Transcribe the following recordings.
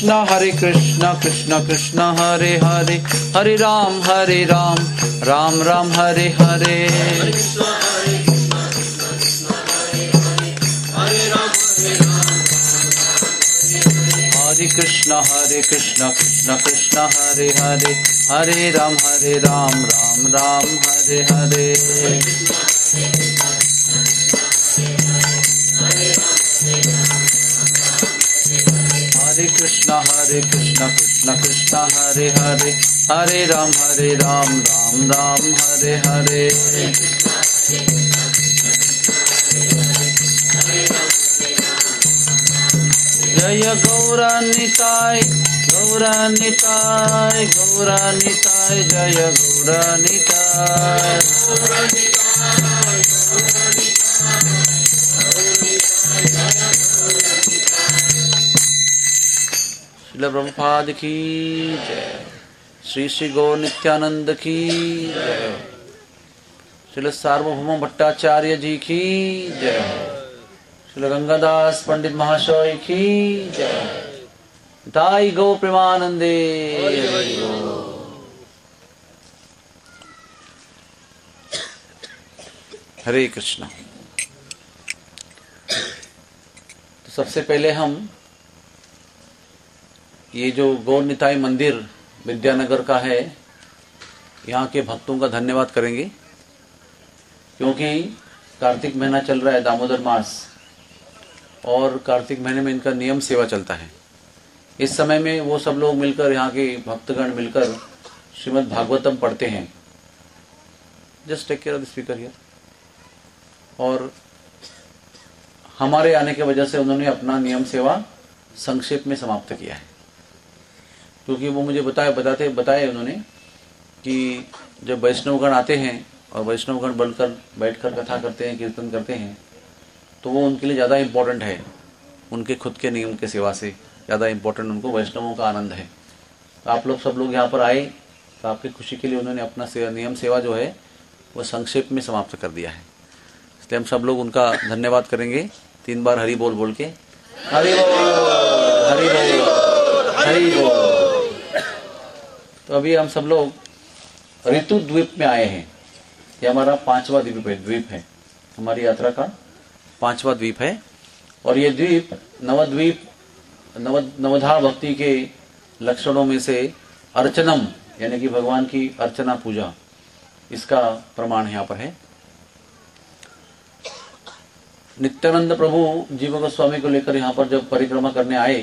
कृष्ण कृष्ण हरे हरे, हरे राम राम राम हरे हरे। हरे कृष्ण कृष्ण कृष्ण हरे हरे, हरे राम राम राम हरे हरे। हरे कृष्ण कृष्ण कृष्ण हरे हरे, हरे राम राम राम हरे हरे। जय गौरानिताय गौरानिताय गौरानिताय, जय गौरानिताय। श्रील प्रभुपाद की जय, श्री श्री गौर नित्यानंद की जय, श्रील सार्वभौम भट्टाचार्य जी की जय, श्रील गंगादास पंडित महाशय की जय। दाई गौ प्रेमानंदे। हरे कृष्णा। तो सबसे पहले हम ये जो गौर निताई मंदिर विद्यानगर का है, यहाँ के भक्तों का धन्यवाद करेंगे, क्योंकि कार्तिक महीना चल रहा है, दामोदर मास, और कार्तिक महीने में इनका नियम सेवा चलता है। इस समय में वो सब लोग मिलकर, यहाँ के भक्तगण मिलकर श्रीमद् भागवतम पढ़ते हैं। Just take care of the speaker here. और हमारे आने की वजह से उन्होंने अपना नियम सेवा संक्षेप में समाप्त किया है, क्योंकि वो मुझे बताए उन्होंने कि जब वैष्णवगण आते हैं और वैष्णवगण बनकर बैठकर कथा करते हैं, कीर्तन करते हैं, तो वो उनके लिए ज़्यादा इम्पोर्टेंट है, उनके खुद के नियम के सेवा से ज़्यादा इम्पोर्टेंट उनको वैष्णवों का आनंद है। तो आप लोग सब लोग यहाँ पर आए, तो आपकी खुशी के लिए उन्होंने अपना नियम सेवा जो है वो संक्षेप में समाप्त कर दिया है, इसलिए हम सब लोग उनका धन्यवाद करेंगे 3 बार हरि बोल बोल के। हरि बोल हरि बोल हरि बोल। तो अभी हम सब लोग ऋतु द्वीप में आए हैं। ये हमारा 5वां द्वीप है, हमारी यात्रा का 5वां द्वीप है। और ये द्वीप नवधा भक्ति के लक्षणों में से अर्चनम, यानी कि भगवान की अर्चना पूजा, इसका प्रमाण यहाँ पर है। नित्यानंद प्रभु जीव गोस्वामी को लेकर यहाँ पर जब परिक्रमा करने आए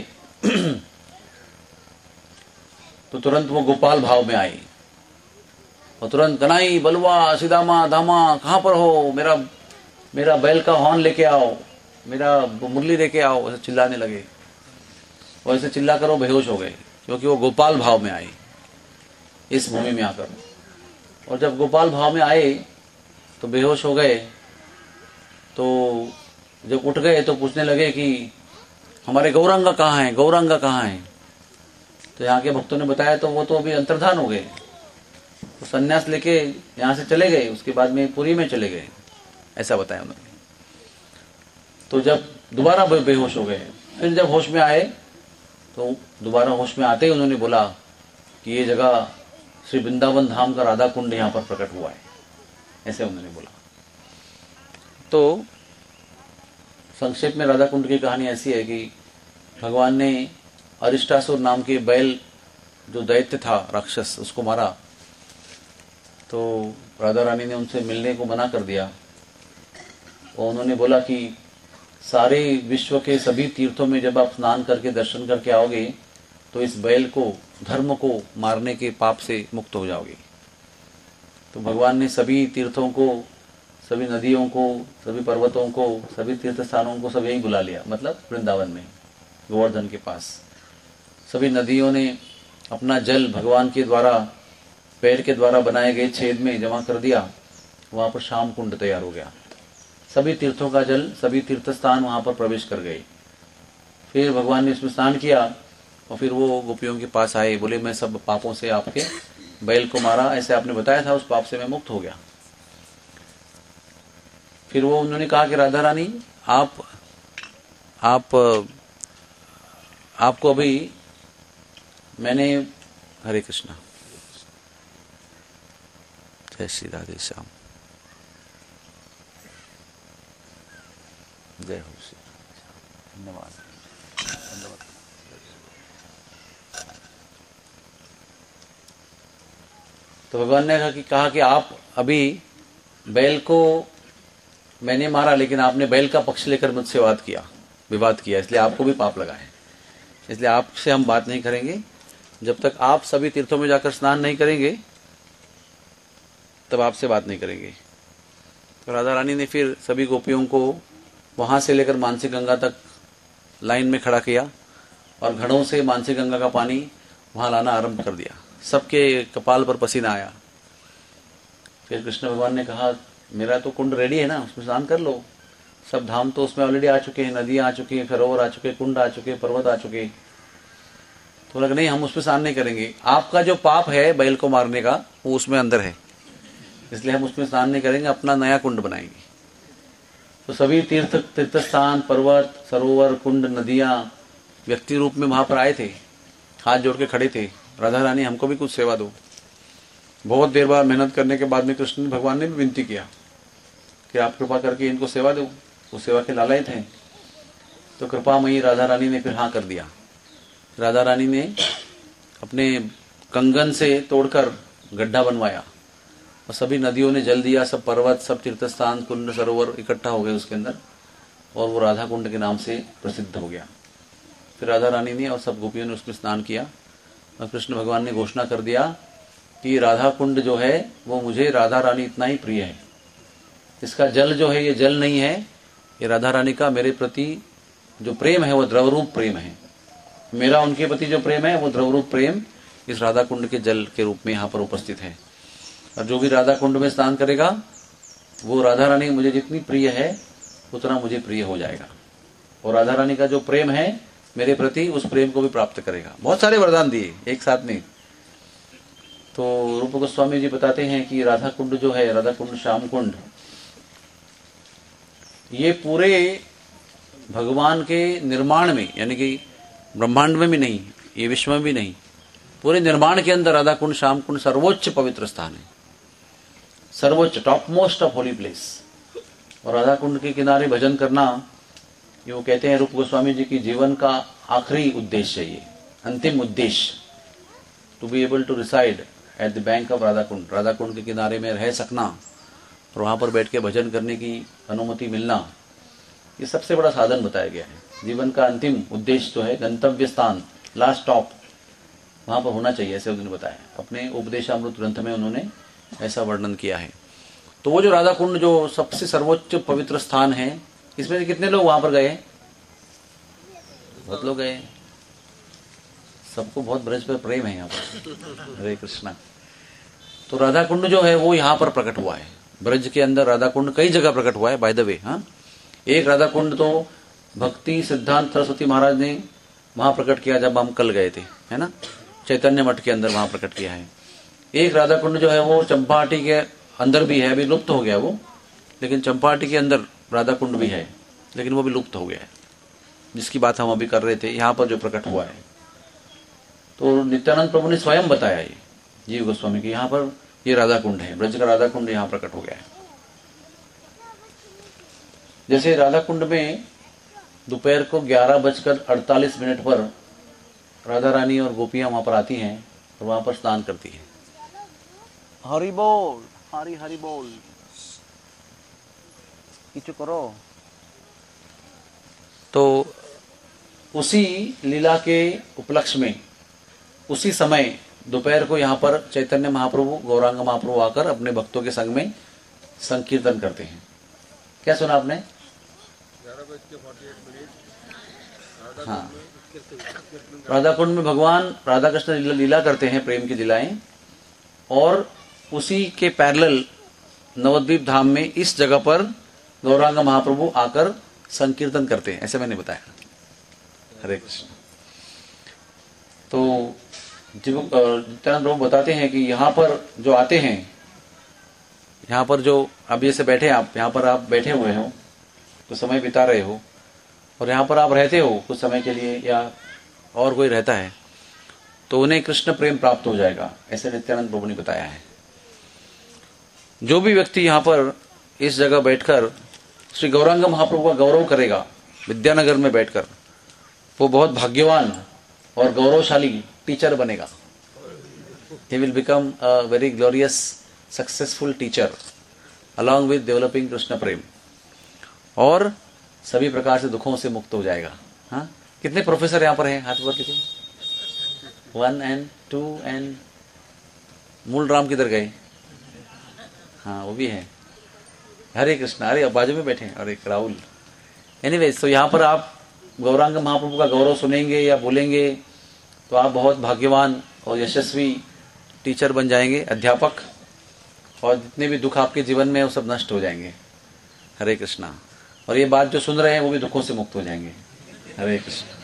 तो तुरंत वो गोपाल भाव में आए और तुरंत कनाई बलुआ सीदामा धामा कहाँ पर हो, मेरा बैल का हॉर्न लेके आओ, मेरा मुरली लेके आओ, ऐसे चिल्लाने लगे। और ऐसे चिल्ला कर वो बेहोश हो गए, क्योंकि वो गोपाल भाव में आए इस भूमि में आकर। और जब गोपाल भाव में आए तो बेहोश हो गए, तो जब उठ गए तो पूछने लगे कि हमारे गौरांगा कहाँ है, गौरांगा कहाँ है। तो यहाँ के भक्तों ने बताया तो वो तो अभी अंतर्धान हो गए, तो संन्यास लेके यहाँ से चले गए, उसके बाद में पुरी में चले गए, ऐसा बताया उन्होंने। तो जब दोबारा बेहोश हो गए, फिर जब होश में आए तो दोबारा होश में आते ही उन्होंने बोला कि ये जगह श्री वृंदावन धाम का राधा कुंड यहाँ पर प्रकट हुआ है, ऐसे उन्होंने बोला। तो संक्षेप में राधा कुंड की कहानी ऐसी है कि भगवान ने अरिष्टासुर नाम के बैल, जो दैत्य था राक्षस, उसको मारा। तो राधा रानी ने उनसे मिलने को मना कर दिया और उन्होंने बोला कि सारे विश्व के सभी तीर्थों में जब आप स्नान करके दर्शन करके आओगे तो इस बैल को, धर्म को मारने के पाप से मुक्त हो जाओगे। तो भगवान ने सभी तीर्थों को, सभी नदियों को, सभी पर्वतों को, सभी तीर्थ स्थानों को सब यही बुला लिया, मतलब वृंदावन में गोवर्धन के पास सभी नदियों ने अपना जल भगवान के द्वारा, पैर के द्वारा बनाए गए छेद में जमा कर दिया। वहाँ पर श्याम कुंड तैयार हो गया, सभी तीर्थों का जल, सभी तीर्थ स्थान वहाँ पर प्रवेश कर गए। फिर भगवान ने इसमें स्नान किया और फिर वो गोपियों के पास आए, बोले मैं सब पापों से आपके बैल को मारा, ऐसे आपने बताया था, उस पाप से मैं मुक्त हो गया। फिर वो उन्होंने कहा कि राधा रानी आपको अभी मैंने, हरे कृष्णा, जय श्री राधे श्याम, जय हो श्री, धन्यवाद धन्यवाद। तो भगवान ने कहा कि आप अभी बैल को मैंने मारा, लेकिन आपने बैल का पक्ष लेकर मुझसे विवाद किया, इसलिए आपको भी पाप लगा है। इसलिए आपसे हम बात नहीं करेंगे जब तक आप सभी तीर्थों में जाकर स्नान नहीं करेंगे, तब आपसे बात नहीं करेंगे। तो राधा रानी ने फिर सभी गोपियों को वहां से लेकर मानसी गंगा तक लाइन में खड़ा किया और घड़ों से मानसी गंगा का पानी वहां लाना आरंभ कर दिया। सबके कपाल पर पसीना आया। फिर कृष्ण भगवान ने कहा, मेरा तो कुंड रेडी है ना, उसमें स्नान कर लो। सब धाम तो उसमें ऑलरेडी आ चुके हैं, नदियां आ चुकी हैं, सरोवर आ चुके, कुंड आ चुके, पर्वत आ चुके। तो लगा नहीं, हम उसमें स्नान नहीं करेंगे। आपका जो पाप है बैल को मारने का, वो उसमें अंदर है, इसलिए हम उसमें स्नान नहीं करेंगे, अपना नया कुंड बनाएंगे। तो सभी तीर्थ स्थान, पर्वत, सरोवर, कुंड, नदियां व्यक्ति रूप में वहां पर आए थे, हाथ जोड़ के खड़े थे, राधा रानी हमको भी कुछ सेवा दो। बहुत देर बाद मेहनत करने के बाद में कृष्ण भगवान ने भी विनती किया कि आप कृपा करके इनको सेवा दो, वो सेवा के लालयित हैं। तो कृपामयी राधा रानी ने फिर हाँ कर दिया। राधा रानी ने अपने कंगन से तोड़कर गड्ढा बनवाया और सभी नदियों ने जल दिया, सब पर्वत, सब तीर्थस्थान, कुंड, सरोवर इकट्ठा हो गए उसके अंदर, और वो राधा कुंड के नाम से प्रसिद्ध हो गया। फिर राधा रानी ने और सब गोपियों ने उसमें स्नान किया और कृष्ण भगवान ने घोषणा कर दिया कि राधा कुंड जो है वो मुझे राधा रानी इतना ही प्रिय है। इसका जल जो है ये जल नहीं है, ये राधा रानी का मेरे प्रति जो प्रेम है वो द्रवरूप प्रेम है। मेरा उनके प्रति जो प्रेम है वो द्रवरूप प्रेम इस राधा कुंड के जल के रूप में यहाँ पर उपस्थित है। और जो भी राधा कुंड में स्नान करेगा वो राधा रानी मुझे जितनी प्रिय है उतना मुझे प्रिय हो जाएगा, और राधा रानी का जो प्रेम है मेरे प्रति, उस प्रेम को भी प्राप्त करेगा। बहुत सारे वरदान दिए एक साथ नहीं। तो रूप गोस्वामी जी बताते हैं कि राधा कुंड जो है, राधा कुंड, श्याम कुंड, ये पूरे भगवान के निर्माण में, यानी कि ब्रह्मांड में भी नहीं, ये विश्व में भी नहीं, पूरे निर्माण के अंदर राधा कुंड, श्याम कुंड सर्वोच्च पवित्र स्थान है, सर्वोच्च, top most of holy place. और राधा कुंड के किनारे भजन करना, ये वो कहते हैं रूप गोस्वामी जी की जीवन का आखिरी उद्देश्य है, ये अंतिम उद्देश्य, to be able to reside at the bank of Radha Kund, Radha Kund के किनारे में रह सकना और वहां पर बैठ के भजन करने की अनुमति मिलना, ये सबसे बड़ा साधन बताया गया है। जीवन का अंतिम उद्देश्य जो है, गंतव्य स्थान, लास्ट स्टॉप, वहां पर होना चाहिए, ऐसे उन्होंने बताया। अपने उपदेशामृत ग्रंथ में उन्होंने ऐसा वर्णन किया है। तो वो जो राधा कुंड जो सबसे सर्वोच्च पवित्र स्थान है, इसमें से कितने लोग वहां पर गए? बहुत लोग गए, सबको बहुत ब्रज पर प्रेम है यहाँ पर। हरे कृष्णा। तो राधा कुंड जो है वो यहाँ पर प्रकट हुआ है, ब्रज के अंदर राधा कुंड कई जगह प्रकट हुआ है बाय द वे। हाँ, एक राधा कुंड तो भक्ति सिद्धांत सरस्वती महाराज ने वहां प्रकट किया जब हम कल गए थे, है ना, चैतन्य मठ के अंदर वहां प्रकट किया है। एक राधा कुंड जो है वो चंपाहाटी के अंदर भी है, अभी लुप्त हो गया वो, लेकिन चंपाहाटी के अंदर राधा कुंड भी है, लेकिन वो भी लुप्त हो गया है, जिसकी बात हम अभी कर रहे थे, यहाँ पर जो प्रकट हुआ है। तो नित्यानंद प्रभु ने स्वयं बताया ये जीव गोस्वामी की, यहाँ पर ये राधा कुंड है, ब्रज का राधा कुंड यहाँ प्रकट हो गया है। जैसे राधा कुंड में दोपहर को 11:48 पर राधा रानी और गोपियां वहां पर आती हैं और वहां पर स्नान करती हैं। हरि बोल, हरि हरि बोल, किचु करो। तो उसी लीला के उपलक्ष्य में उसी समय दोपहर को यहाँ पर चैतन्य महाप्रभु, गौरांग महाप्रभु आकर अपने भक्तों के संग में संकीर्तन करते हैं। क्या सुना आपने? 11:48। हाँ, राधा कुंड में भगवान राधा कृष्ण लीला करते हैं, प्रेम की लीलाएं, और उसी के पैरेलल नवद्वीप धाम में इस जगह पर गौरांग महाप्रभु आकर संकीर्तन करते हैं, ऐसे मैंने बताया। हरे कृष्ण। तो नित्यानंद प्रभु बताते हैं कि यहाँ पर जो आते हैं, यहाँ पर जो अब जैसे बैठे आप, यहाँ पर आप बैठे हुए हो तो समय बिता रहे हो, और यहाँ पर आप रहते हो कुछ समय के लिए या और कोई रहता है, तो उन्हें कृष्ण प्रेम प्राप्त हो जाएगा, ऐसे नित्यानंद प्रभु ने बताया है। जो भी व्यक्ति यहाँ पर इस जगह बैठकर श्री गौरांग महाप्रभु का गौरव करेगा विद्यानगर में बैठकर, वो बहुत भाग्यवान और गौरवशाली टीचर बनेगा। He will become a very glorious, successful teacher along with developing Krishna प्रेम, और सभी प्रकार से दुखों से मुक्त हो जाएगा। हाँ, कितने प्रोफेसर यहाँ पर हैं? हाथ ऊपर कितने? 1 and 2 and मूल राम किधर गए? हाँ, वो भी है। हरे कृष्णा, अरे बाजू में बैठे, और एक राहुल। एनीवेज, तो यहाँ पर आप गौरांग महाप्रभु का गौरव सुनेंगे या बोलेंगे तो आप बहुत भाग्यवान और यशस्वी टीचर बन जाएंगे, अध्यापक, और जितने भी दुख आपके जीवन में वो सब नष्ट हो जाएंगे। हरे कृष्णा। और ये बात जो सुन रहे हैं वो भी दुखों से मुक्त हो जाएंगे। हरे कृष्णा।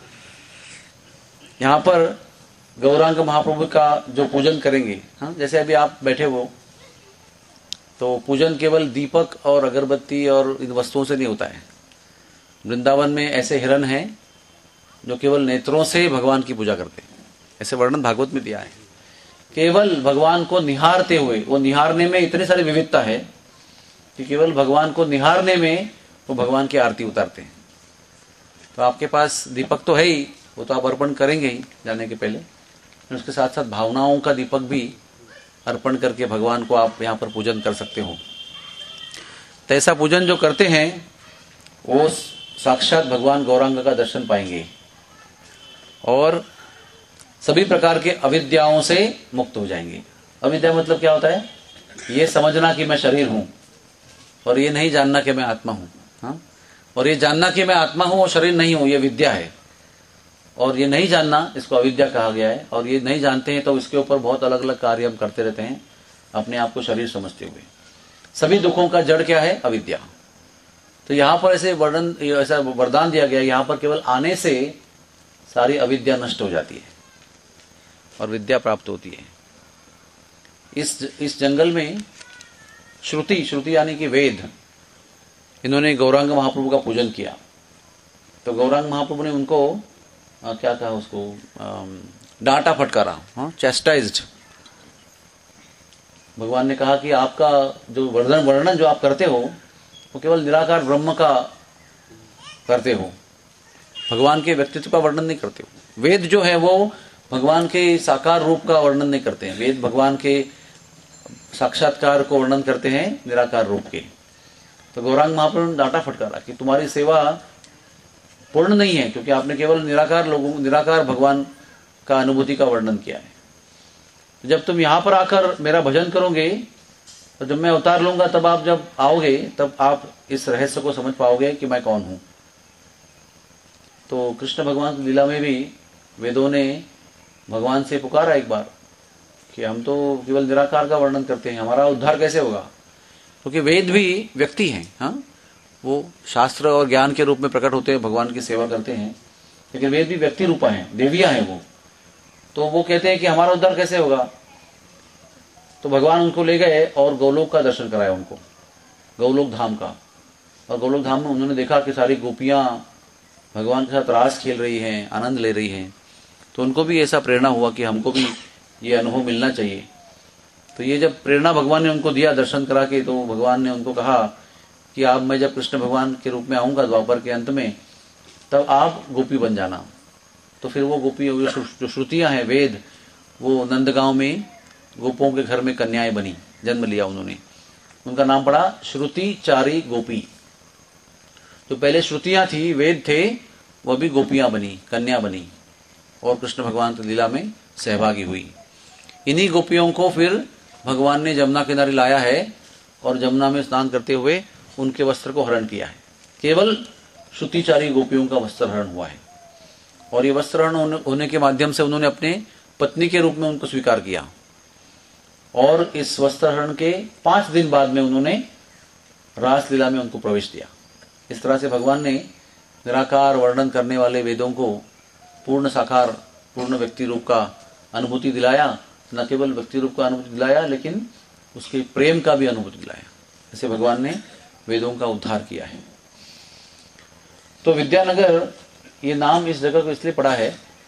यहाँ पर गौरांग महाप्रभु का जो पूजन करेंगे, हाँ, जैसे अभी आप बैठे हो, तो पूजन केवल दीपक और अगरबत्ती और इन वस्तुओं से नहीं होता है। वृंदावन में ऐसे हिरण हैं जो केवल नेत्रों से भगवान की पूजा करते हैं, ऐसे वर्णन भागवत में दिया है। केवल भगवान को निहारते हुए, वो निहारने में इतनी सारी विविधता है कि केवल भगवान को निहारने में वो भगवान की आरती उतारते हैं। तो आपके पास दीपक तो है ही, वो तो आप अर्पण करेंगे ही जाने के पहले, उसके साथ साथ भावनाओं का दीपक भी अर्पण करके भगवान को आप यहाँ पर पूजन कर सकते हो। तो ऐसा पूजन जो करते हैं वो साक्षात भगवान गौरांग का दर्शन पाएंगे और सभी प्रकार के अविद्याओं से मुक्त हो जाएंगे। अविद्या मतलब क्या होता है? ये समझना कि मैं शरीर हूं और ये नहीं जानना कि मैं आत्मा हूं। हाँ? और ये जानना कि मैं आत्मा हूं और शरीर नहीं हूं, ये विद्या है। और ये नहीं जानना, इसको अविद्या कहा गया है। और ये नहीं जानते हैं तो इसके ऊपर बहुत अलग अलग कार्य हम करते रहते हैं, अपने आप को शरीर समझते हुए। सभी दुखों का जड़ क्या है? अविद्या। तो यहाँ पर ऐसा वरदान दिया गया, यहाँ पर केवल आने से सारी अविद्या नष्ट हो जाती है और विद्या प्राप्त होती है। इस जंगल में श्रुति यानी कि वेद, इन्होंने गौरांग महाप्रभु का पूजन किया। तो गौरांग महाप्रभु ने उनको क्या कहा, उसको डांटा फटकारा, चेस्टाइज्ड। भगवान ने कहा कि आपका जो वर्णन जो आप करते हो वो केवल निराकार ब्रह्म का करते हो, भगवान के व्यक्तित्व का वर्णन नहीं करते हो। वेद जो है वो भगवान के साकार रूप का वर्णन नहीं करते हैं, वेद भगवान के साक्षात्कार को वर्णन करते हैं निराकार रूप के। तो गौरांग महाप्रभु ने डांटा फटकारा कि तुम्हारी सेवा पूर्ण नहीं है, क्योंकि आपने केवल निराकार भगवान का अनुभूति का वर्णन किया है। तो जब तुम यहाँ पर आकर मेरा भजन करोगे, तो जब मैं अवतार लूंगा तब आप जब आओगे तब आप इस रहस्य को समझ पाओगे कि मैं कौन हूं। तो कृष्ण भगवान की लीला में भी वेदों ने भगवान से पुकारा एक बार कि हम तो केवल निराकार का वर्णन करते हैं, हमारा उद्धार कैसे होगा? क्योंकि वेद भी व्यक्ति हैं, हाँ, वो शास्त्र और ज्ञान के रूप में प्रकट होते हैं, भगवान की सेवा करते हैं, लेकिन वेद भी व्यक्ति रूपा हैं, देवियां हैं वो। तो वो कहते हैं कि हमारा उद्धार कैसे होगा? तो भगवान उनको ले गए और गोलोक का दर्शन कराया उनको, गोलोक धाम का। और गोलोक धाम में उन्होंने देखा कि सारी गोपियां भगवान के साथ रास खेल रही हैं, आनंद ले रही हैं। तो उनको भी ऐसा प्रेरणा हुआ कि हमको भी ये अनुभव मिलना चाहिए। तो ये जब प्रेरणा भगवान ने उनको दिया दर्शन करा के, तो भगवान ने उनको कहा कि आप, मैं जब कृष्ण भगवान के रूप में आऊँगा द्वापर के अंत में, तब आप गोपी बन जाना। तो फिर वो गोपी, जो श्रुतियाँ हैं, वेद, वो नंदगांव में गोपों के घर में कन्याएं बनी, जन्म लिया उन्होंने। उनका नाम पड़ा श्रुतिचारी गोपी। तो पहले श्रुतियाँ थी, वेद थे, वह भी गोपियाँ बनी, कन्या बनी और कृष्ण भगवान की लीला में सहभागी हुई। इन्हीं गोपियों को फिर भगवान ने जमुना किनारे लाया है और जमुना में स्नान करते हुए उनके वस्त्र को हरण किया है। केवल श्रुतिचारी गोपियों का वस्त्र हरण हुआ है और ये वस्त्र हरण होने के माध्यम से उन्होंने अपने पत्नी के रूप में उनको स्वीकार किया। और इस वस्त्र हरण के 5 दिन बाद में उन्होंने रासलीला में उनको प्रवेश दिया। इस तरह से भगवान ने निराकार वर्णन करने वाले वेदों को पूर्ण साकार, पूर्ण व्यक्ति रूप का अनुभूति दिलाया। न केवल व्यक्ति रूप का अनुभूति दिलाया, लेकिन उसके प्रेम का भी अनुभूति दिलाया। ऐसे भगवान ने वेदों का उद्धार किया है। तो विद्यानगर, ये नाम इस जगह को इसलिए पड़ा है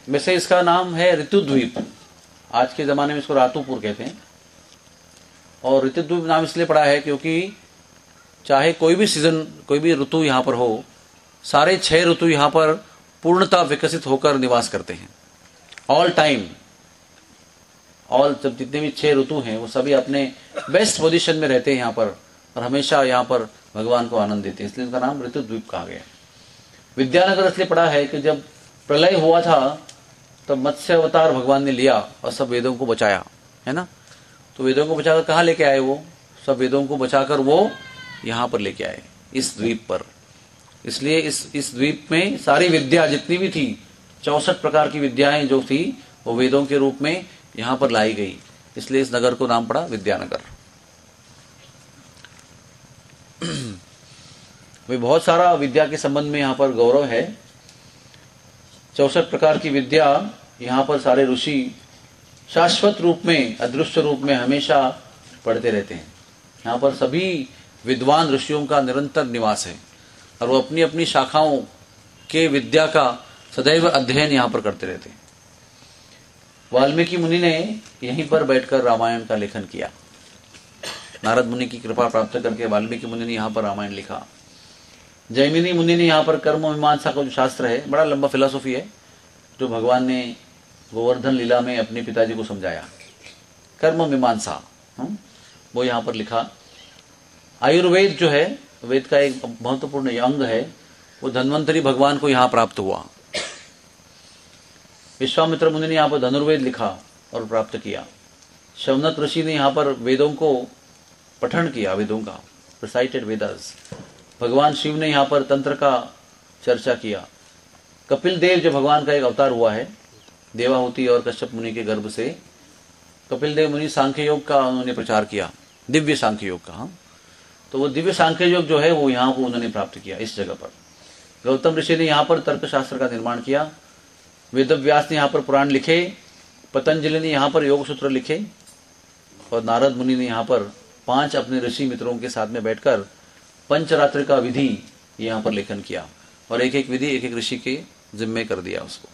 वैसे इसका नाम है ऋतुद्वीप। आज के ज़माने में इसको रातुपुर कहते हैं। और ऋतुद्वीप नाम इसलिए पड़ा है क्योंकि चाहे कोई भी सीजन, कोई भी ऋतु यहाँ पर हो, सारे 6 ऋतु यहाँ पर पूर्णतः विकसित होकर निवास करते हैं। ऑल टाइम, ऑल जब जितने भी 6 ऋतु हैं वो सभी अपने बेस्ट पोजीशन में रहते हैं यहाँ पर, और हमेशा यहाँ पर भगवान को आनंद देते हैं, इसलिए उनका नाम ऋतुद्वीप कहा गया। विद्यानगर इसलिए पड़ा है कि जब प्रलय हुआ था तब मत्स्य अवतार भगवान ने लिया और सब वेदों को बचाया, है ना। तो वेदों को बचाकर कहाँ लेके आए? वो सब वेदों को बचाकर वो यहाँ पर लेके आए, इस द्वीप पर। इसलिए इस द्वीप में सारी विद्या जितनी भी थी, 64 प्रकार की विद्याएं जो थी, वो वेदों के रूप में यहाँ पर लाई गई, इसलिए इस नगर को नाम पड़ा विद्यानगर। वे बहुत सारा विद्या के संबंध में यहाँ पर गौरव है। 64 प्रकार की विद्या यहाँ पर सारे ऋषि शाश्वत रूप में, अदृश्य रूप में हमेशा पढ़ते रहते हैं। यहाँ पर सभी विद्वान ऋषियों का निरंतर निवास है और वो अपनी अपनी शाखाओं के विद्या का सदैव अध्ययन यहाँ पर करते रहते हैं। वाल्मीकि मुनि ने यहीं पर बैठकर रामायण का लेखन किया। नारद मुनि की कृपा प्राप्त करके वाल्मीकि मुनि ने यहाँ पर रामायण लिखा। जैमिनी मुनि ने यहाँ पर कर्म मीमांसा का जो शास्त्र है, बड़ा लंबा फिलॉसफी है, जो भगवान ने गोवर्धन लीला में अपने पिताजी को समझाया, कर्म मीमांसा, वो यहाँ पर लिखा। आयुर्वेद जो है, वेद का एक महत्वपूर्ण अंग है, वो धन्वंतरी भगवान को यहाँ प्राप्त हुआ। विश्वामित्र मुनि ने यहाँ पर धनुर्वेद लिखा और प्राप्त किया। शौनक ऋषि ने यहाँ पर वेदों को पठन किया, वेदों का रिसाइटेड वेदास। भगवान शिव ने यहाँ पर तंत्र का चर्चा किया। कपिल देव जो भगवान का एक अवतार हुआ है, देवाहुति और कश्यप मुनि के गर्भ से, कपिल देव मुनि सांख्य योग का उन्होंने प्रचार किया, दिव्य सांख्य योग का। तो वो दिव्य सांख्य योग जो है वो यहाँ को उन्होंने प्राप्त किया इस जगह पर। गौतम ऋषि ने यहाँ पर तर्कशास्त्र का निर्माण किया। वेदव्यास ने यहाँ पर पुराण लिखे। पतंजलि ने यहाँ पर योग सूत्र लिखे। और नारद मुनि ने यहाँ पर 5 अपने ऋषि मित्रों के साथ में बैठकर पंचरात्र का विधि यहाँ पर लेखन किया और एक एक विधि एक एक ऋषि के जिम्मे कर दिया उसको।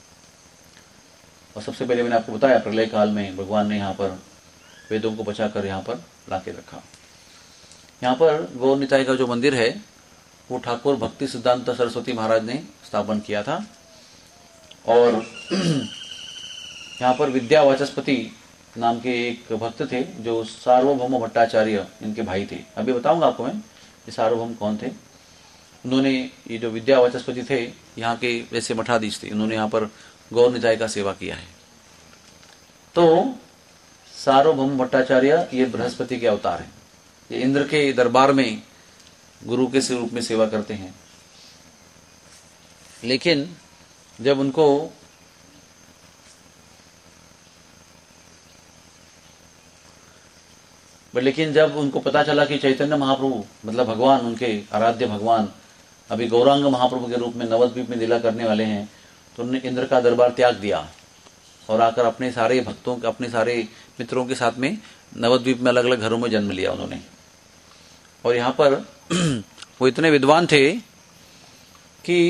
और सबसे पहले मैंने आपको बताया, प्रलय काल में भगवान ने यहाँ पर वेदों को बचाकर यहाँ पर लाके रखा। यहाँ पर गौर निताय का जो मंदिर है वो ठाकुर भक्ति सिद्धांत सरस्वती महाराज ने स्थापन किया था। और यहाँ पर विद्या वाचस्पति नाम के एक भक्त थे जो सार्वभौम भट्टाचार्य इनके भाई थे। अभी बताऊंगा आपको मैं ये सार्वभौम कौन थे। उन्होंने ये जो विद्या वाचस्पति थे यहाँ के वैसे मठाधीश थे, उन्होंने यहाँ पर गौर निताय का सेवा किया है। तो सार्वभौम भट्टाचार्य ये बृहस्पति के अवतार हैं। ये इंद्र के दरबार में गुरु के रूप में सेवा करते हैं। लेकिन जब उनको पता चला कि चैतन्य महाप्रभु मतलब भगवान, उनके आराध्य भगवान अभी गौरांग महाप्रभु के रूप में नवद्वीप में लीला करने वाले हैं, तो उन्होंने इंद्र का दरबार त्याग दिया और आकर अपने सारे भक्तों, अपने सारे मित्रों के साथ में नवद्वीप में अलग अलग घरों में जन्म लिया उन्होंने। और यहाँ पर वो इतने विद्वान थे कि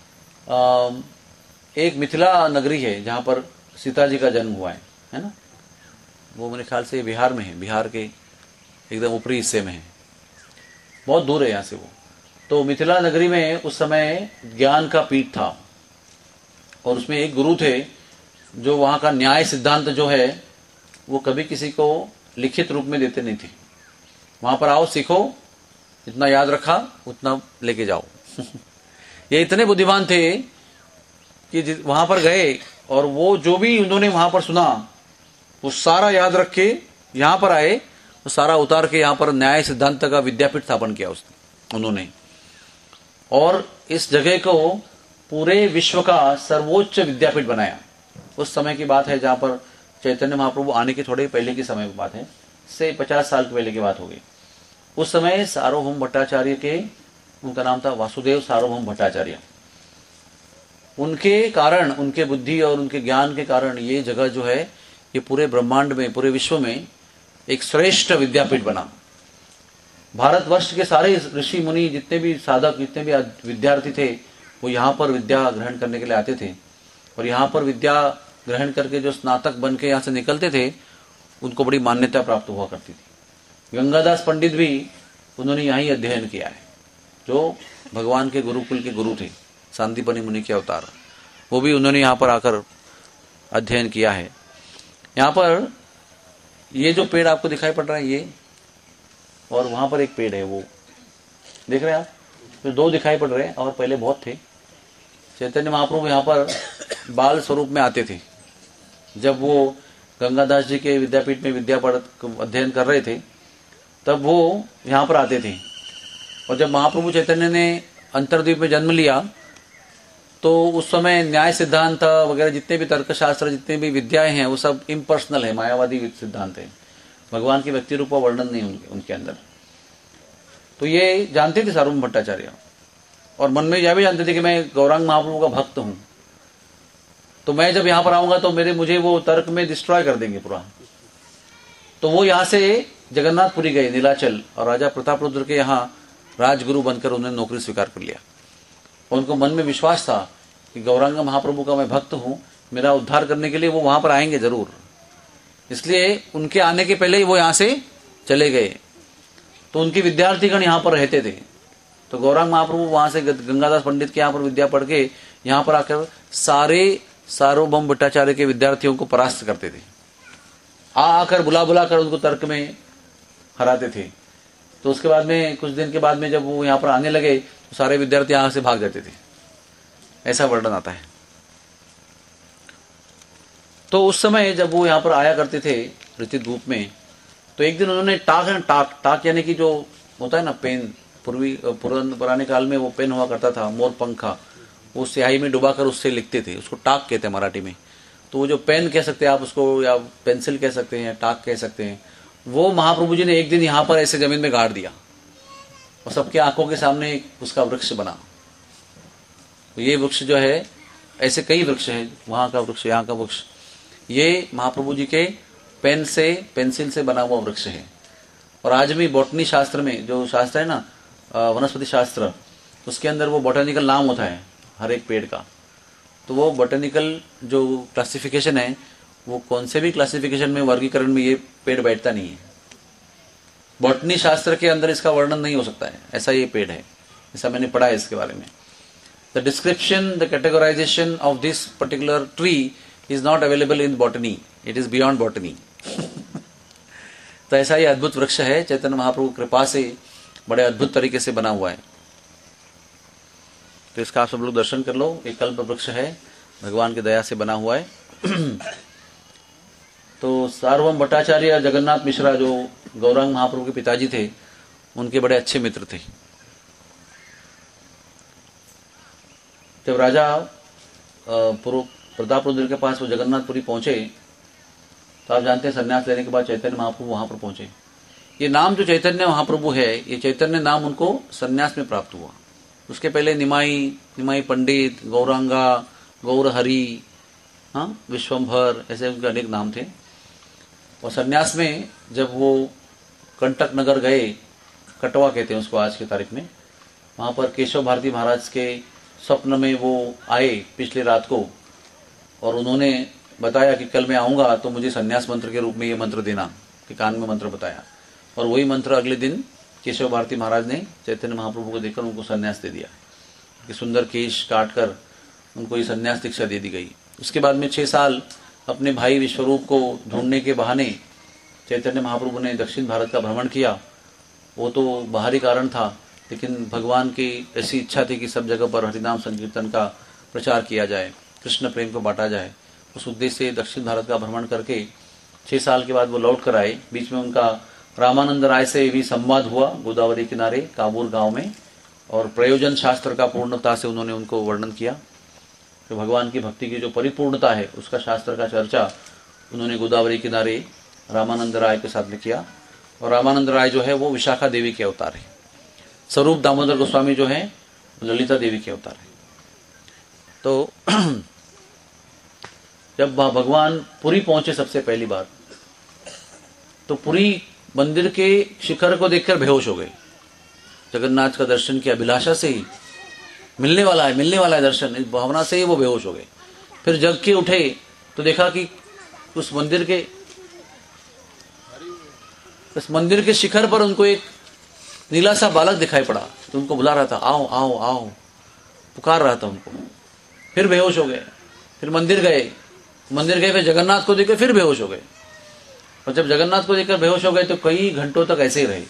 एक मिथिला नगरी है जहाँ पर सीता जी का जन्म हुआ है ना। वो मेरे ख्याल से बिहार में है, बिहार के एकदम ऊपरी हिस्से में है, बहुत दूर है यहाँ से वो। तो मिथिला नगरी में उस समय ज्ञान का पीठ था और उसमें एक गुरु थे जो वहाँ का न्याय सिद्धांत जो है वो कभी किसी को लिखित रूप में देते नहीं थे। वहाँ पर आओ सीखो, जितना याद रखा उतना लेके जाओ। ये इतने बुद्धिमान थे कि वहाँ पर गए और वो जो भी उन्होंने वहाँ पर सुना वो सारा याद रख के यहाँ पर आए, तो सारा उतार के यहाँ पर न्याय सिद्धांत का विद्यापीठ स्थापन किया उन्होंने। और इस जगह को पूरे विश्व का सर्वोच्च विद्यापीठ बनाया। उस समय की बात है जहाँ पर चैतन्य महाप्रभु आने के थोड़े पहले की समय की बात है, से 50 साल पहले की बात हो गई। उस समय सार्वभौम भट्टाचार्य के, उनका नाम था वासुदेव सार्वभौम भट्टाचार्य, उनके कारण, उनके बुद्धि और उनके ज्ञान के कारण ये जगह जो है ये पूरे ब्रह्मांड में, पूरे विश्व में एक श्रेष्ठ विद्यापीठ बना। भारतवर्ष के सारे ऋषि मुनि, जितने भी साधक, जितने भी विद्यार्थी थे, वो यहाँ पर विद्या ग्रहण करने के लिए आते थे। और यहाँ पर विद्या ग्रहण करके जो स्नातक बन के यहाँ से निकलते थे उनको बड़ी मान्यता प्राप्त हुआ करती थी। गंगादास पंडित भी उन्होंने यहीं अध्ययन किया है, जो भगवान के गुरुकुल के गुरु थे, सांदीपनि मुनि के अवतार, वो भी उन्होंने यहाँ पर आकर अध्ययन किया है। यहाँ पर ये जो पेड़ आपको दिखाई पड़ रहा है ये, और वहाँ पर एक पेड़ है वो देख रहे हैं आप, तो दो दिखाई पड़ रहे हैं और पहले बहुत थे। चैतन्य महाप्रभु यहाँ पर बाल स्वरूप में आते थे। जब वो गंगादास जी के विद्यापीठ में विद्या अध्ययन कर रहे थे तब वो यहाँ पर आते थे। और जब महाप्रभु चैतन्य ने अंतरद्वीप में जन्म लिया तो उस समय न्याय सिद्धांत वगैरह जितने भी तर्कशास्त्र, जितने भी विद्याएं हैं वो सब इम्पर्सनल है, मायावादी सिद्धांत है। भगवान की व्यक्ति रूप का वर्णन नहीं उनके अंदर। तो ये जानते थे सार्वभौम भट्टाचार्य, और मन में यह भी जानते थे कि मैं गौरांग महाप्रभु का भक्त हूं, तो मैं जब यहाँ पर आऊंगा तो मुझे वो तर्क में डिस्ट्रॉय कर देंगे पूरा। तो वो यहाँ से जगन्नाथपुरी गए, नीलाचल, और राजा प्रतापरुद्र के यहाँ राजगुरु बनकर उन्होंने नौकरी स्वीकार कर लिया। और उनको मन में विश्वास था कि गौरांग महाप्रभु का मैं भक्त हूं, मेरा उद्धार करने के लिए वो वहां पर आएंगे जरूर। इसलिए उनके आने के पहले ही वो यहाँ से चले गए। तो उनके विद्यार्थीगण यहाँ पर रहते थे। तो गौरांग महाप्रभु वहां से गंगादास पंडित के यहाँ पर विद्या पढ़ के यहाँ पर आकर सारे सार्वभौम भट्टाचार्य के विद्यार्थियों को परास्त करते थे। आकर बुला कर उनको तर्क में हराते थे। तो उसके बाद में कुछ दिन के बाद में जब वो यहाँ पर आने लगे तो सारे विद्यार्थी यहाँ से भाग जाते थे, ऐसा वर्णन आता है। तो उस समय जब वो यहाँ पर आया करते थे ऋषि धूप में, तो एक दिन उन्होंने टाक यानी कि जो होता है ना पेन, पुराने काल में वो पेन हुआ करता था, मोर पंखा, वो स्याही में डुबाकर उससे लिखते थे, उसको टाक कहते हैं मराठी में। तो वो जो पेन कह सकते हैं आप उसको, या पेंसिल कह सकते हैं, टाक कह सकते हैं, वो महाप्रभु जी ने एक दिन यहाँ पर ऐसे जमीन में गाड़ दिया और सबके आंखों के सामने उसका वृक्ष बना। तो ये वृक्ष जो है, ऐसे कई वृक्ष है, वहां का वृक्ष, यहाँ का वृक्ष, ये महाप्रभु जी के पेंसिल से बना हुआ वृक्ष है। और आज भी बॉटनी शास्त्र में जो शास्त्र है ना, वनस्पति शास्त्र, उसके अंदर वो बॉटनिकल नाम होता है हर एक पेड़ का। तो वो बॉटनिकल जो क्लासिफिकेशन है, वो कौन से भी क्लासिफिकेशन में, वर्गीकरण में ये पेड़ बैठता नहीं है। बॉटनी शास्त्र के अंदर इसका वर्णन नहीं हो सकता है, ऐसा ये पेड़ है, ऐसा मैंने पढ़ा है इसके बारे में। The description, the categorisation of this particular tree is not available in botany, it is beyond botany. तो ऐसा ये अद्भुत वृक्ष है, चैतन्य महाप्रभु कृपा से बड़े अद्भुत तरीके से बना हुआ है। तो इसका आप सब लोग दर्शन कर लो। एक कल्प वृक्ष है, भगवान की दया से बना हुआ है। तो सार्वभौम भट्टाचार्य जगन्नाथ मिश्रा जो गौरांग महाप्रभु के पिताजी थे, उनके बड़े अच्छे मित्र थे। जब राजा प्रतापरुद्र के पास वो जगन्नाथपुरी पहुंचे, तो आप जानते हैं संन्यास लेने के बाद चैतन्य महाप्रभु वहां पर पहुंचे। ये नाम जो चैतन्य महाप्रभु है, ये चैतन्य नाम उनको संन्यास में प्राप्त हुआ। उसके पहले निमाई पंडित, गौरांगा, गौरहरि, विश्वंभर, ऐसे उनके अनेक नाम थे। और संन्यास में जब वो कंटक नगर गए, कटवा कहते हैं उसको आज की तारीख में, वहां पर केशव भारती महाराज के स्वप्न में वो आए पिछली रात को, और उन्होंने बताया कि कल मैं आऊंगा तो मुझे संन्यास मंत्र के रूप में ये मंत्र देना, कि कान में मंत्र बताया। और वही मंत्र अगले दिन केशव भारती महाराज ने चैतन्य महाप्रभु को देकर उनको संन्यास दे दिया, कि सुंदर केश काट कर उनको ये संन्यास दीक्षा दे दी गई। उसके बाद में 6 साल अपने भाई विश्वरूप को ढूंढने के बहाने चैतन्य महाप्रभु ने दक्षिण भारत का भ्रमण किया। वो तो बाहरी कारण था, लेकिन भगवान की ऐसी इच्छा थी कि सब जगह पर हरिनाम संकीर्तन का प्रचार किया जाए, कृष्ण प्रेम को बांटा जाए। उस उद्देश्य से दक्षिण भारत का भ्रमण करके 6 साल के बाद वो लौट कर आए। बीच में उनका रामानंद राय से भी संवाद हुआ गोदावरी किनारे काबूर गांव में, और प्रयोजन शास्त्र का पूर्णता से उन्होंने उनको वर्णन किया। तो भगवान की भक्ति की जो परिपूर्णता है उसका शास्त्र का चर्चा उन्होंने गोदावरी किनारे रामानंद राय के साथ में किया। और रामानंद राय जो है वो विशाखा देवी के अवतार है, स्वरूप दामोदर गोस्वामी जो है ललिता देवी के अवतार है। तो जब भगवान पुरी पहुंचे सबसे पहली बार, तो पुरी मंदिर के शिखर को देखकर बेहोश हो गए। जगन्नाथ का दर्शन की अभिलाषा से ही, मिलने वाला है दर्शन, इस भावना से ही वो बेहोश हो गए फिर जग के उठे तो देखा कि उस मंदिर के शिखर पर उनको एक नीला सा बालक दिखाई पड़ा, तो उनको बुला रहा था, आओ आओ आओ, पुकार रहा था उनको। फिर बेहोश हो गए। फिर मंदिर गए, फिर जगन्नाथ को देखकर फिर बेहोश हो गए। और जब जगन्नाथ को देखकर बेहोश हो गए तो कई घंटों तक ऐसे ही रहे।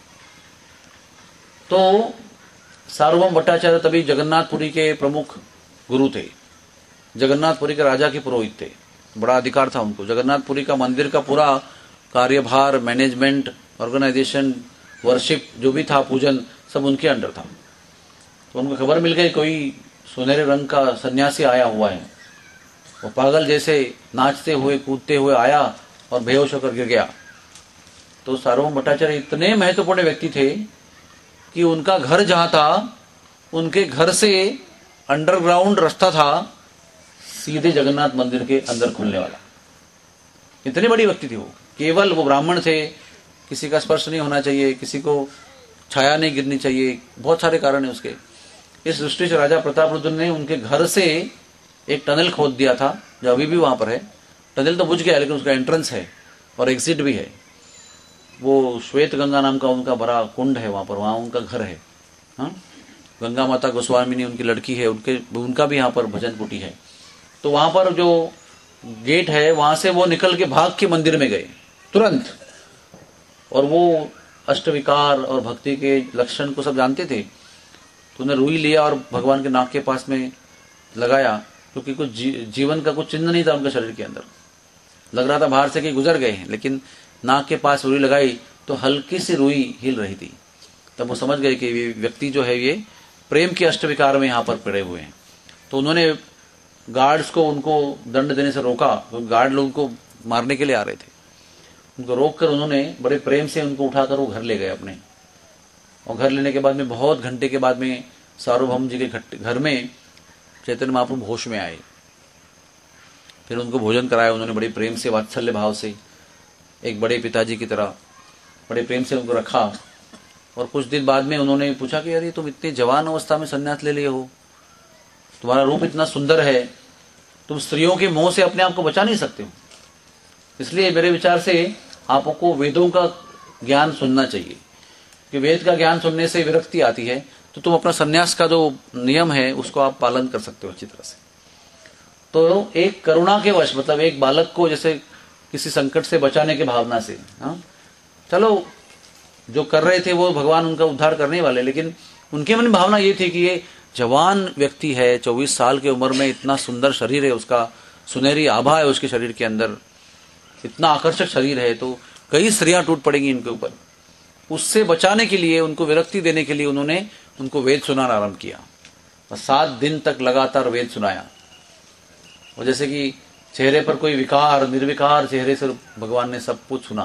तो सार्वभौम भट्टाचार्य तभी जगन्नाथपुरी के प्रमुख गुरु थे, जगन्नाथपुरी के राजा के पुरोहित थे, बड़ा अधिकार था उनको। जगन्नाथपुरी का मंदिर का पूरा कार्यभार, मैनेजमेंट, ऑर्गेनाइजेशन, वर्शिप जो भी था, पूजन, सब उनके अंडर था। तो उनको खबर मिल गई कोई सुनहरे रंग का सन्यासी आया हुआ है। वो पागल जैसे नाचते हुए कूदते हुए आया और बेहोश होकर गिर गया। तो सार्वभौम भट्टाचार्य इतने महत्वपूर्ण व्यक्ति थे कि उनका घर जहां था, उनके घर से अंडरग्राउंड रास्ता था सीधे जगन्नाथ मंदिर के अंदर खुलने वाला। इतनी बड़ी व्यक्ति थी वो। केवल वो ब्राह्मण थे, किसी का स्पर्श नहीं होना चाहिए, किसी को छाया नहीं गिरनी चाहिए, बहुत सारे कारण है उसके। इस दृष्टि से राजा प्रतापरुद्र ने उनके घर से एक टनल खोद दिया था, जो अभी भी वहां पर है। टनल तो बुझ गया लेकिन उसका एंट्रेंस है और एग्जिट भी है। वो श्वेत गंगा नाम का उनका बड़ा कुंड है वहां पर, वहां उनका घर है। हाँ, गंगा माता गोस्वामिनी उनकी लड़की है, उनका भी यहाँ पर भजन कुटी है। तो वहां पर जो गेट है, वहां से वो निकल के भाग के मंदिर में गए तुरंत। और वो अष्टविकार और भक्ति के लक्षण को सब जानते थे। तो उन्हें रुई लिया और भगवान के नाक के पास में लगाया, क्योंकि कुछ जीवन का कुछ चिन्ह नहीं था उनके शरीर के अंदर। लग रहा था बाहर से कि गुजर गए हैं, लेकिन नाक के पास रुई लगाई तो हल्की सी रुई हिल रही थी। तब वो समझ गए कि ये व्यक्ति जो है ये प्रेम के अष्टविकार में यहाँ पर पड़े हुए हैं। तो उन्होंने गार्ड्स को उनको दंड देने से रोका, तो गार्ड लोग उनको मारने के लिए आ रहे थे। उनको रोक कर उन्होंने बड़े प्रेम से उनको उठाकर वो घर ले गए अपने। और घर लेने के बाद में बहुत घंटे के बाद में सार्वभौम जी के घर में चैतन्य महाप्रभु होश में आए। फिर उनको भोजन कराया उन्होंने बड़े प्रेम से, वात्सल्य भाव से, एक बड़े पिताजी की तरह बड़े प्रेम से उनको रखा। और कुछ दिन बाद में उन्होंने पूछा कि अरे तुम इतनी जवान अवस्था में संन्यास ले लिए हो, तुम्हारा रूप इतना सुंदर है, तुम स्त्रियों के मोह से अपने आप को बचा नहीं सकते हो, इसलिए मेरे विचार से आपको वेदों का ज्ञान सुनना चाहिए, कि वेद का ज्ञान सुनने से विरक्ति आती है, तो तुम अपना संन्यास का जो नियम है उसको आप पालन कर सकते हो अच्छी तरह से। तो एक करुणा के वश, मतलब एक बालक को जैसे किसी संकट से बचाने के भावना से, हाँ चलो जो कर रहे थे वो भगवान उनका उद्धार करने वाले, लेकिन उनके मन में भावना ये थी कि ये जवान व्यक्ति है, 24 साल की उम्र में इतना सुंदर शरीर है उसका, सुनहरी आभा है उसके शरीर के अंदर, इतना आकर्षक शरीर है, तो कई स्त्रियां टूट पड़ेंगी इनके ऊपर। उससे बचाने के लिए, उनको विरक्ति देने के लिए उन्होंने उनको वेद सुनाना आरंभ किया और 7 दिन तक लगातार वेद सुनाया। और जैसे कि चेहरे पर कोई विकार, निर्विकार चेहरे से भगवान ने सब कुछ सुना।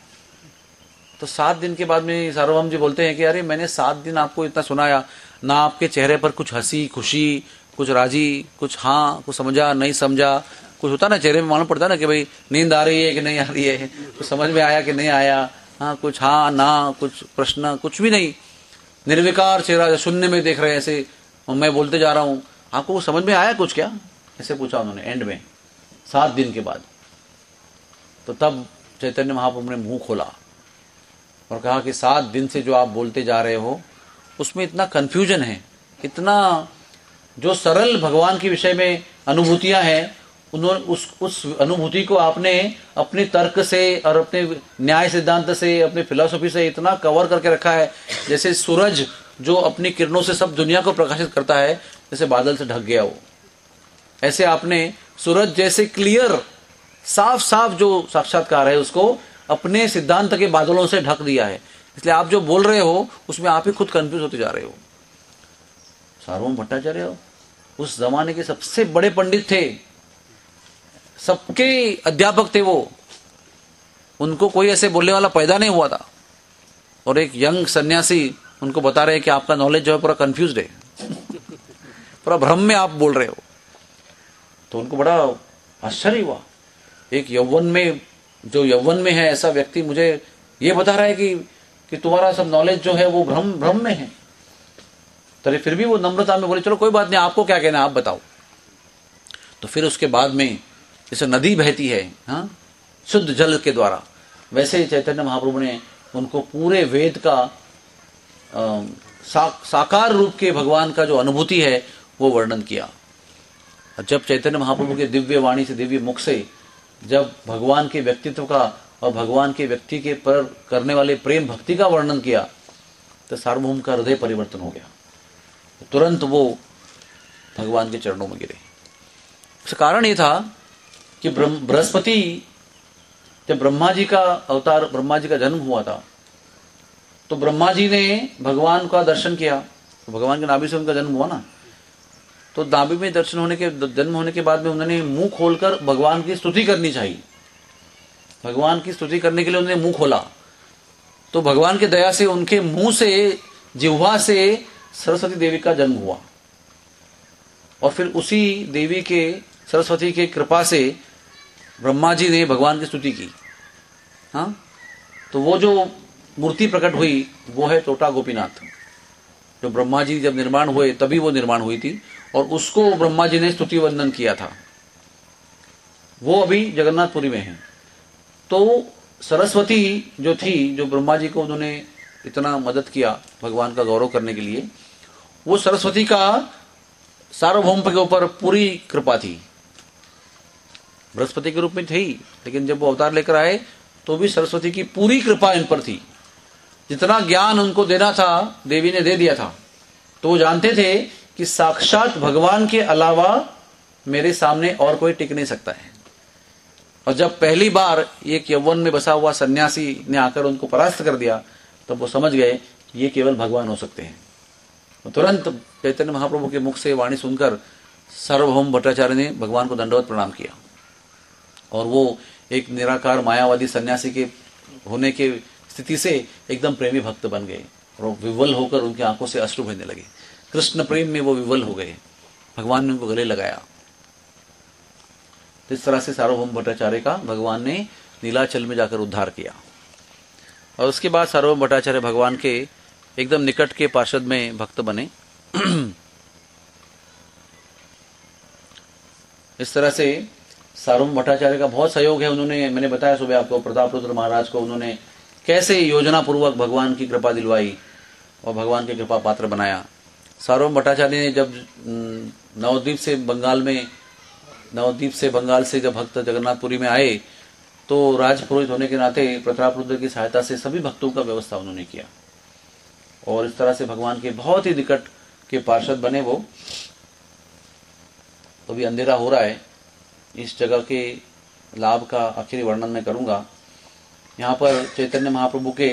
तो 7 दिन के बाद में सार्वभौम जी बोलते हैं कि अरे मैंने 7 दिन आपको इतना सुनाया, ना आपके चेहरे पर कुछ हंसी खुशी, कुछ राजी, कुछ हाँ, कुछ समझा नहीं समझा, कुछ होता ना चेहरे में, मालूम पड़ता ना कि भाई नींद आ रही है कि नहीं आ रही है, कुछ समझ में आया कि नहीं आया, हाँ कुछ हाँ ना, कुछ प्रश्न, कुछ भी नहीं, निर्विकार चेहरा, शून्य में देख रहे हैं ऐसे, मैं बोलते जा रहा हूँ, आपको कुछ समझ में आया कुछ क्या, ऐसे पूछा उन्होंने एंड में 7 दिन के बाद। तो तब चैतन्य महाप्रभु ने मुंह खोला और कहा कि 7 दिन से जो आप बोलते जा रहे हो उसमें इतना कंफ्यूजन है, इतना जो सरल भगवान के विषय में अनुभूतियां हैं, उन्होंने उस अनुभूति को आपने अपने तर्क से और अपने न्याय सिद्धांत से, अपने फिलॉसफी से इतना कवर करके रखा है, जैसे सूरज जो अपनी किरणों से सब दुनिया को प्रकाशित करता है, जैसे बादल से ढक गया हो, ऐसे आपने सूरज जैसे क्लियर साफ साफ जो साक्षात्कार है उसको अपने सिद्धांत के बादलों से ढक दिया है। इसलिए आप जो बोल रहे हो उसमें आप ही खुद कंफ्यूज होते जा रहे हो। सार्वभौम भट्टाचार्य उस जमाने के सबसे बड़े पंडित थे, सबके अध्यापक थे वो, उनको कोई ऐसे बोलने वाला पैदा नहीं हुआ था। और एक यंग सन्यासी उनको बता रहे हैं कि आपका नॉलेज जो है पूरा कंफ्यूज्ड है, पूरा भ्रम में आप बोल रहे हो। तो उनको बड़ा आश्चर्य हुआ, एक यौवन में, जो यौवन में है ऐसा व्यक्ति मुझे ये बता रहा है कि तुम्हारा सब नॉलेज जो है वो भ्रम में है। तो फिर भी वो नम्रता में बोले चलो कोई बात नहीं, आपको क्या कहना है आप बताओ। तो फिर उसके बाद में जैसे नदी बहती है, हाँ, शुद्ध जल के द्वारा, वैसे ही चैतन्य महाप्रभु ने उनको पूरे वेद का साकार रूप के भगवान का जो अनुभूति है वो वर्णन किया। जब चैतन्य महाप्रभु के दिव्य वाणी से, दिव्य मुख से जब भगवान के व्यक्तित्व का और भगवान के व्यक्ति के पर करने वाले प्रेम भक्ति का वर्णन किया तो सार्वभौम का हृदय परिवर्तन हो गया। तुरंत वो भगवान के चरणों में गिरे। उसका कारण ये था कि बृहस्पति, जब ब्रह्मा जी का अवतार, ब्रह्मा जी का जन्म हुआ था, तो ब्रह्मा जी ने भगवान का दर्शन किया, तो भगवान के नाभि से उनका जन्म हुआ ना, तो नाभि में दर्शन होने के, जन्म होने के बाद में उन्होंने मुंह खोलकर भगवान की स्तुति करनी चाहिए। भगवान की स्तुति करने के लिए उन्होंने मुंह खोला, तो भगवान की दया से उनके मुंह से, जिह्वा से सरस्वती देवी का जन्म हुआ। और फिर उसी देवी के, सरस्वती के कृपा से ब्रह्मा जी ने भगवान की स्तुति की। हाँ, तो वो जो मूर्ति प्रकट हुई वो है टोटा गोपीनाथ, जो ब्रह्मा जी जब निर्माण हुए तभी वो निर्माण हुई थी, और उसको ब्रह्मा जी ने स्तुति वंदन किया था। वो अभी जगन्नाथपुरी में है। तो सरस्वती जो थी, जो ब्रह्मा जी को उन्होंने इतना मदद किया भगवान का गौरव करने के लिए, वो सरस्वती का सार्वभौम के ऊपर पूरी कृपा थी। बृहस्पति के रूप में थी, लेकिन जब वो अवतार लेकर आए तो भी सरस्वती की पूरी कृपा इन पर थी। जितना ज्ञान उनको देना था देवी ने दे दिया था। तो वो जानते थे कि साक्षात भगवान के अलावा मेरे सामने और कोई टिक नहीं सकता है। और जब पहली बार एक यौवन में बसा हुआ सन्यासी ने आकर उनको परास्त कर दिया, तब वो समझ गए ये केवल भगवान हो सकते हैं। तो तुरंत चैतन्य महाप्रभु के मुख से वाणी सुनकर सार्वभौम भट्टाचार्य ने भगवान को दंडवत प्रणाम किया, और वो एक निराकार मायावादी सन्यासी के होने के स्थिति से एकदम प्रेमी भक्त बन गए, और विवल होकर उनकी आंखों से अश्रु बहने लगे। कृष्ण प्रेम में वो विवल हो गए, भगवान ने उनको गले लगाया। तो इस तरह से सार्वभौम भट्टाचार्य का भगवान ने नीलाचल में जाकर उद्धार किया। और उसके बाद सार्वभौम भट्टाचार्य भगवान के एकदम निकट के पार्षद में भक्त बने। इस तरह से सार्वभौम भट्टाचार्य का बहुत सहयोग है। उन्होंने, मैंने बताया सुबह आपको, प्रताप रुद्र महाराज को उन्होंने कैसे योजना पूर्वक भगवान की कृपा दिलवाई और भगवान की कृपा पात्र बनाया। सार्वभौम भट्टाचार्य ने जब नवद्वीप से बंगाल से जब भक्त जगन्नाथपुरी में आए, तो राजपुरोहित होने के नाते प्रताप रुद्र की सहायता से सभी भक्तों का व्यवस्था उन्होंने किया, और इस तरह से भगवान के बहुत ही निकट के पार्षद बने वो। अभी अंधेरा हो रहा है, इस जगह के लाभ का आखिरी वर्णन मैं करूंगा। यहाँ पर चैतन्य महाप्रभु के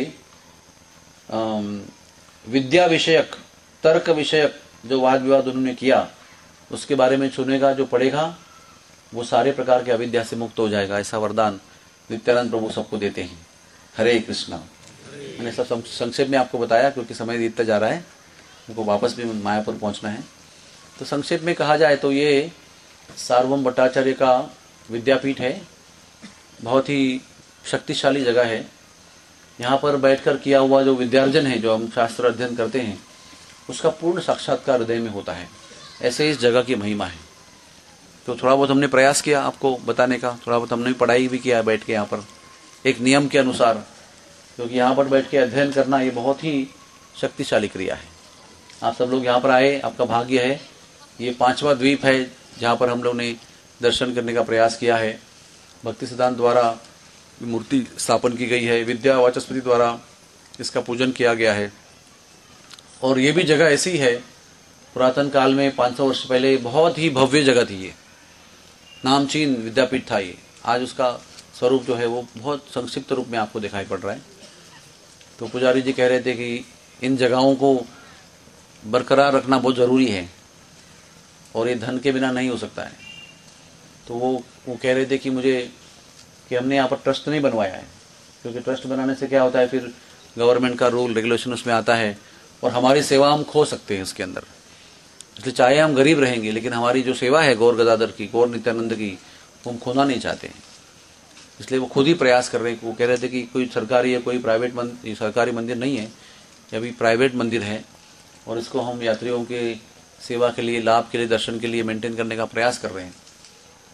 विद्या विषयक, तर्क विषयक जो वाद विवाद उन्होंने किया, उसके बारे में सुनेगा जो पढ़ेगा वो सारे प्रकार के अविद्या से मुक्त हो जाएगा। ऐसा वरदान नित्यानंद प्रभु सबको देते हैं। हरे कृष्णा। मैंने सब संक्षेप में आपको बताया क्योंकि समय बीतता जा रहा है, उनको वापस भी मायापुर पहुंचना है। तो संक्षेप में कहा जाए तो ये सार्वभौम भट्टाचार्य का विद्यापीठ है, बहुत ही शक्तिशाली जगह है। यहाँ पर बैठकर किया हुआ जो विद्यार्जन है, जो हम शास्त्र अध्ययन करते हैं, उसका पूर्ण साक्षात्कार हृदय में होता है। ऐसे इस जगह की महिमा है। तो थोड़ा बहुत हमने प्रयास किया आपको बताने का, थोड़ा बहुत हमने पढ़ाई भी किया बैठ के यहाँ पर एक नियम के अनुसार, क्योंकि यहाँ पर बैठ के अध्ययन करना ये बहुत ही शक्तिशाली क्रिया है। आप सब लोग यहाँ पर आए, आपका भाग्य है। ये 5वां द्वीप है जहाँ पर हम लोग ने दर्शन करने का प्रयास किया है। भक्ति सिद्धांत द्वारा मूर्ति स्थापन की गई है, विद्या वाचस्पति द्वारा इसका पूजन किया गया है। और ये भी जगह ऐसी है, पुरातन काल में 500 वर्ष पहले बहुत ही भव्य जगह थी। ये नामचीन विद्यापीठ था। ये आज उसका स्वरूप जो है वो बहुत संक्षिप्त रूप में आपको दिखाई पड़ रहा है। तो पुजारी जी कह रहे थे कि इन जगहों को बरकरार रखना बहुत ज़रूरी है और ये धन के बिना नहीं हो सकता है। तो वो कह रहे थे कि हमने यहाँ पर ट्रस्ट नहीं बनवाया है, क्योंकि ट्रस्ट बनाने से क्या होता है, फिर गवर्नमेंट का रूल रेगुलेशन उसमें आता है और हमारी सेवा हम खो सकते हैं इसके अंदर। इसलिए चाहे हम गरीब रहेंगे, लेकिन हमारी जो सेवा है गौर गदाधर की, गौर नित्यानंद की, वो हम खोना नहीं चाहते हैं। इसलिए वो खुद ही प्रयास कर रहे हैं। वो कह रहे थे कि कोई सरकारी या कोई प्राइवेट सरकारी मंदिर नहीं है, ये अभी प्राइवेट मंदिर है और इसको हम यात्रियों के सेवा के लिए, लाभ के लिए, दर्शन के लिए मेंटेन करने का प्रयास कर रहे हैं।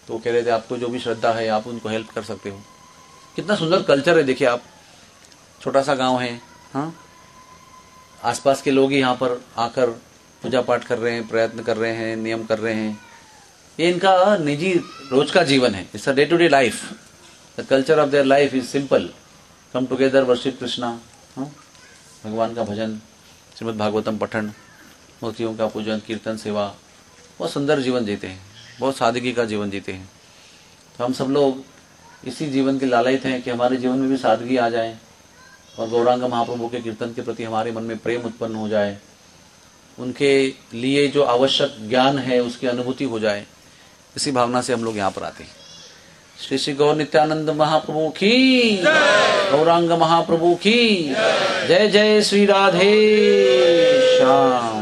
तो वो कह रहे थे आपको जो भी श्रद्धा है आप उनको हेल्प कर सकते हो। कितना सुंदर कल्चर है, देखिए आप, छोटा सा गांव है, हाँ, आसपास के लोग ही यहाँ पर आकर पूजा पाठ कर रहे हैं, प्रयत्न कर रहे हैं, नियम कर रहे हैं। ये इनका निजी रोज का जीवन है, it's a day to day life. The culture of their life is simple, come together, worship Krishna, भगवान का भजन, श्रीमद् भागवतम पठन, मूर्तियों का पूजन, कीर्तन, सेवा। बहुत सुंदर जीवन जीते हैं, बहुत सादगी का जीवन जीते हैं। तो हम सब लोग इसी जीवन के लालयित हैं कि हमारे जीवन में भी सादगी आ जाए और गौरांग महाप्रभु के कीर्तन के प्रति हमारे मन में प्रेम उत्पन्न हो जाए, उनके लिए जो आवश्यक ज्ञान है उसकी अनुभूति हो जाए। इसी भावना से हम लोग यहाँ पर आते हैं। श्री श्री गौर नित्यानंद महाप्रभु की, गौरांग महाप्रभु की जय। जय श्री राधे श्याम।